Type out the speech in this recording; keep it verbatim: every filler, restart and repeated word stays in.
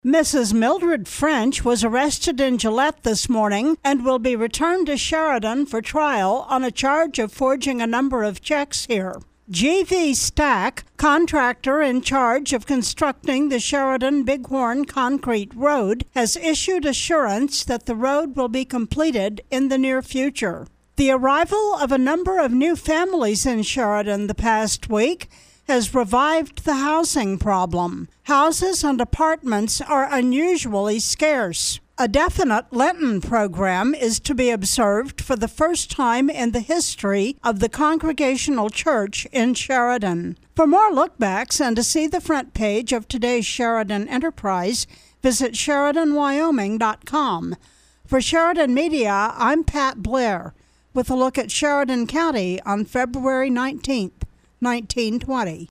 Missus Mildred French was arrested in Gillette this morning and will be returned to Sheridan for trial on a charge of forging a number of checks here. G V Stack, contractor in charge of constructing the Sheridan Bighorn Concrete Road, has issued assurance that the road will be completed in the near future. The arrival of a number of new families in Sheridan the past week has revived the housing problem. Houses and apartments are unusually scarce. A definite Lenten program is to be observed for the first time in the history of the Congregational Church in Sheridan. For more lookbacks and to see the front page of today's Sheridan Enterprise, visit Sheridan Wyoming dot com. For Sheridan Media, I'm Pat Blair, with a look at Sheridan County on February nineteenth, nineteen twenty.